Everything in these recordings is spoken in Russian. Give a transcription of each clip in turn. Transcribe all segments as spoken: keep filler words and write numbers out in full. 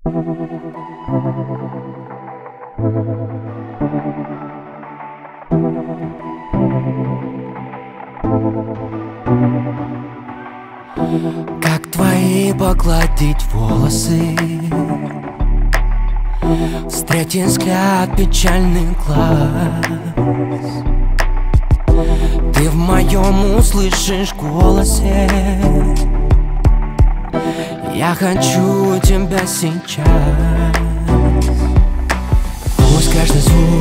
Как твои погладить волосы, встретить взгляд печальный глаз. Ты в моем услышишь голосе: я хочу тебя сейчас. Пусть каждый звук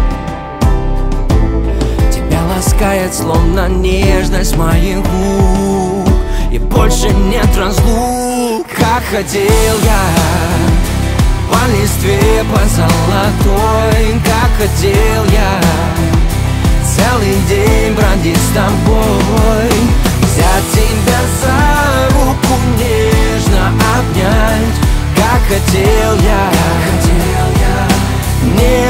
тебя ласкает, словно нежность моих губ, и больше нет разлук. Как хотел я по листве, по золотой, как хотел я целый день бродить с тобой, взять тебя за руку, нежно обнять. Как хотел я, как хотел я не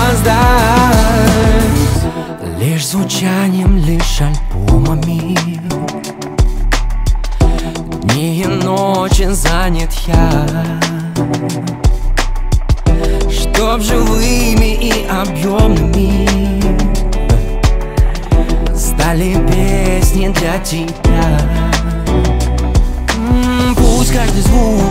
опоздать, лишь звучанием, лишь альбомами. Дни и ночи занят я, чтоб живыми и объемными стали песни для тебя. М-м, пусть каждый звук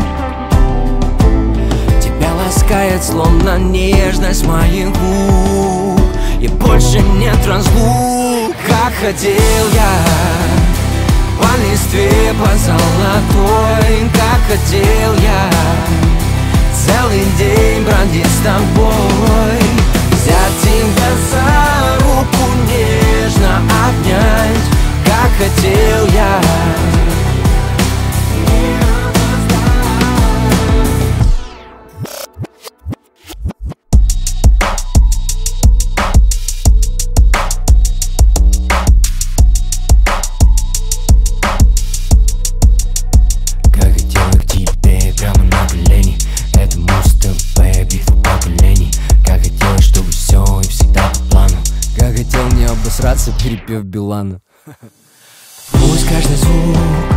тебя ласкает, словно нежность моих губ, и больше нет разлук. Как хотел я по листве, по золотой, как хотел я целый день бродить с тобой, взять тебя за руку, нежно обнять. Как хотел я не обосраться, перепев Билана. Пусть каждый звук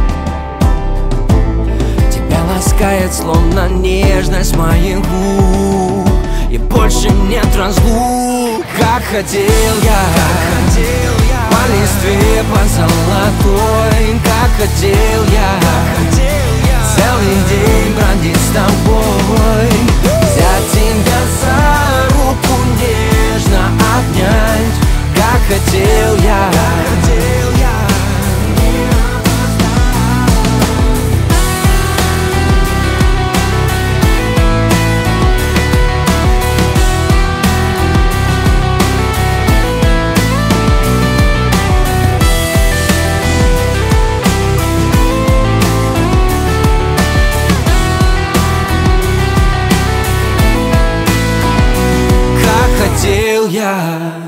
тебя ласкает, словно нежность моих губ, и больше нет разлук. Как хотел я, как хотел я по листве, по золотой, как хотел я, как хотел я целый день бродить с тобой, взять тебя за руку, нежно обнять. Как хотел я, как хотел я не опоздать. Как хотел я